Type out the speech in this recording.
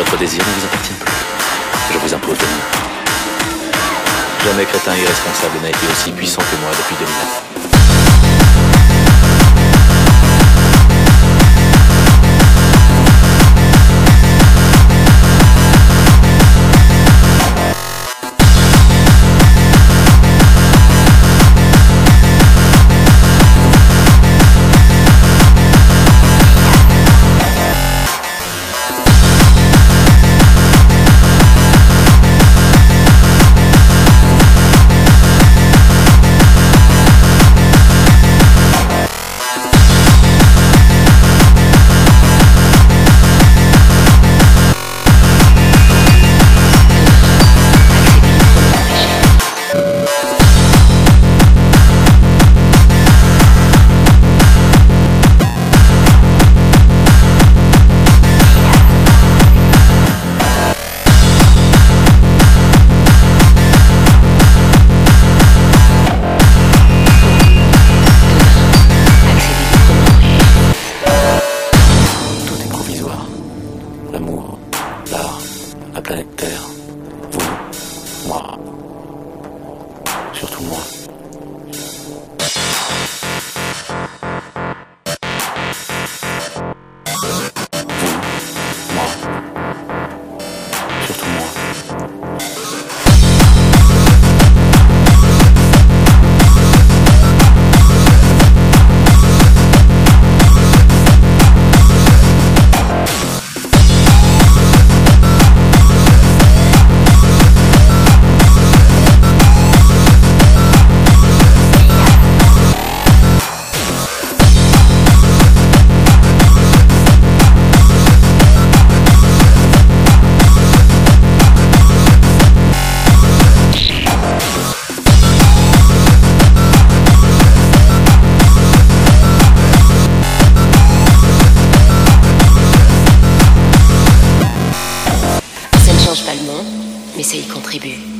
Votre désir ne vous appartient plus. Je vous impose le mien. Jamais crétin irresponsable n'a été aussi puissant que moi depuis 2000 ans. L'amour, l'art, la planète Terre, vous, moi, surtout moi. Vous, moi, surtout moi. Pas le monde, mais ça y contribue.